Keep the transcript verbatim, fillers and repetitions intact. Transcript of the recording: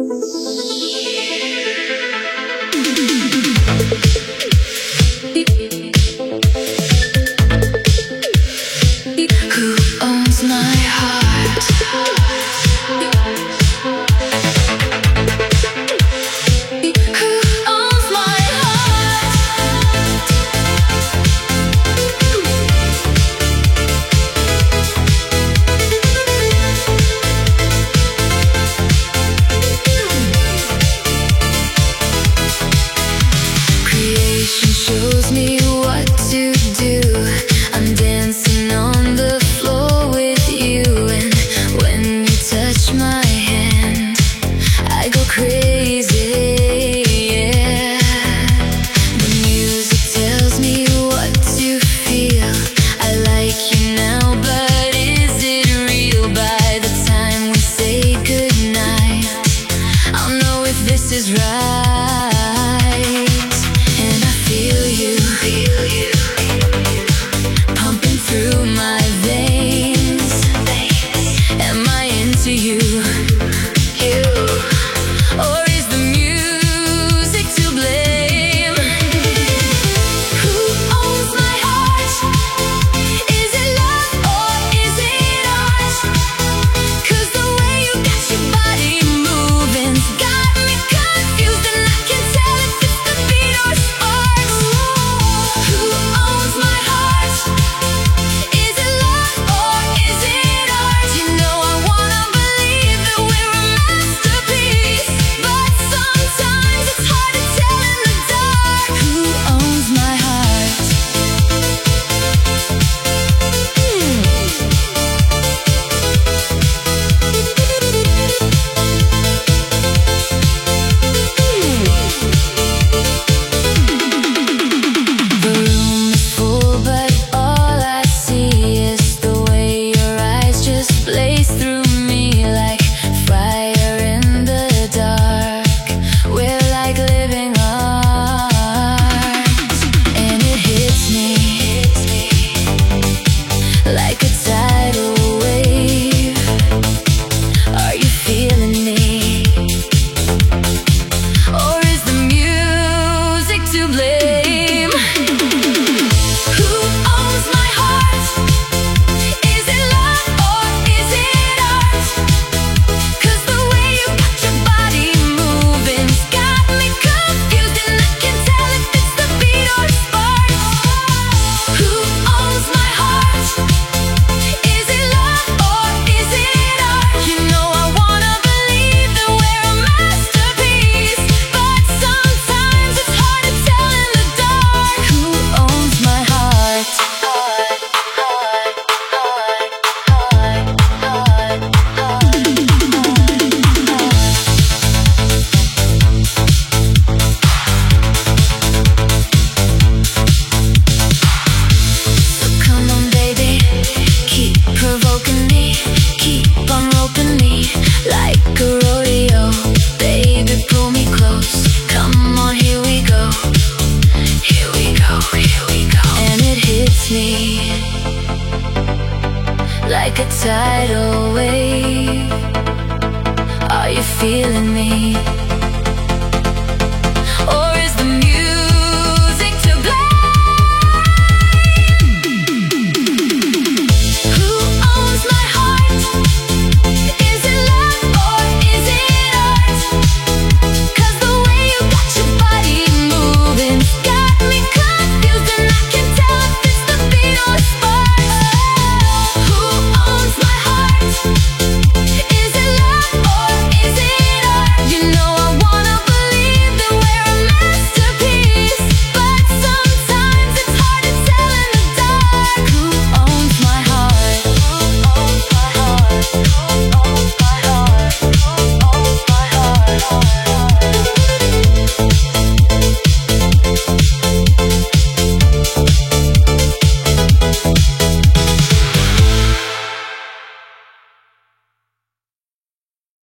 Shows me what to do. I'm dancing on the floor with you, and when you touch my hand, I go crazy, yeah. The music tells me what to feel. I like you now, but is it real? By the time we say goodnight, I'll know if this is right. Like a tidal wave, are you feeling me? Or is the music to blame? Who owns my heart? Is it love or is it art? 'Cause the way you got your body moving's got me confused, and I can't tell if it's the beat or spark. Who owns my heart? Is it love or is it art? You know I wanna believe that we're a masterpiece, but sometimes it's hard to tell in the dark. Who owns my heart? So come on, baby, keep provoking me, keep on roping me like a rodeo. Baby, pull me close, come on, here we go, here we go, here we go. And it hits me like a tidal wave. Are you feeling me?